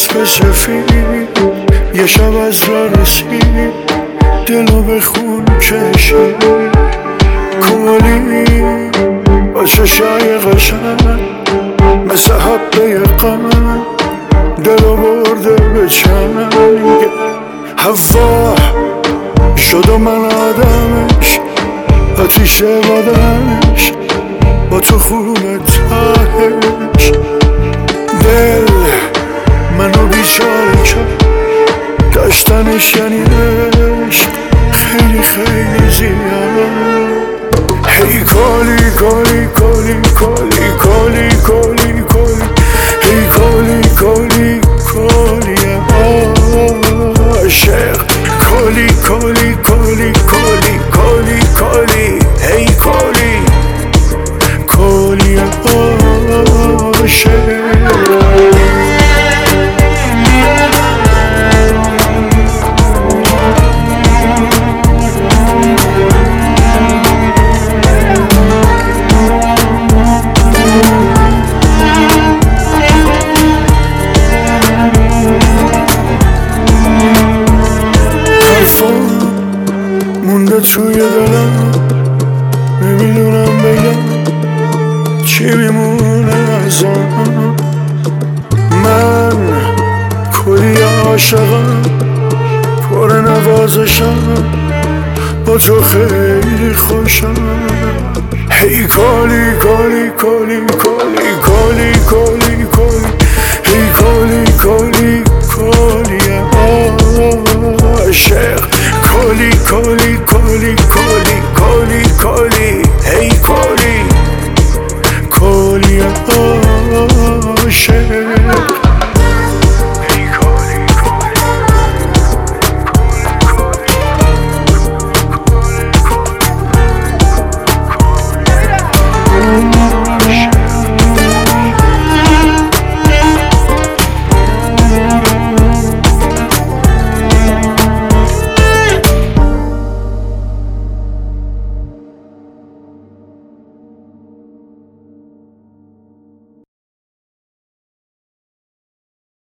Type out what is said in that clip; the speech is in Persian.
اسب سفید یه شب از را رسید، دلو به خون کشید. کلی با چشای قشنگ مثل حبه قمر دلو برده به چنگ. هوا شد و من آدمش، آتیش بدنش با تو خونه تهش. دل منو بیچاره کرد، داشتنش یعنی عشق خیلی خیلی زیاد. هی کلی کلی کلی کلی کلی کلی کلی هی کلی کلی کلی عاشق. کلی کلی کلی کلی کلی کلی هی کلی کلی عاشق. مونده توی دلم، نمیدونم بگم چی میمونه ازم. من کلی عاشقم، پر نوازشم، با تو خیلی خوشم. هی کلی کلی کلی کلی کلی کلی کلی هی کلی کلی کلی عاشق. کلی کلی کلی کلی کلی کلی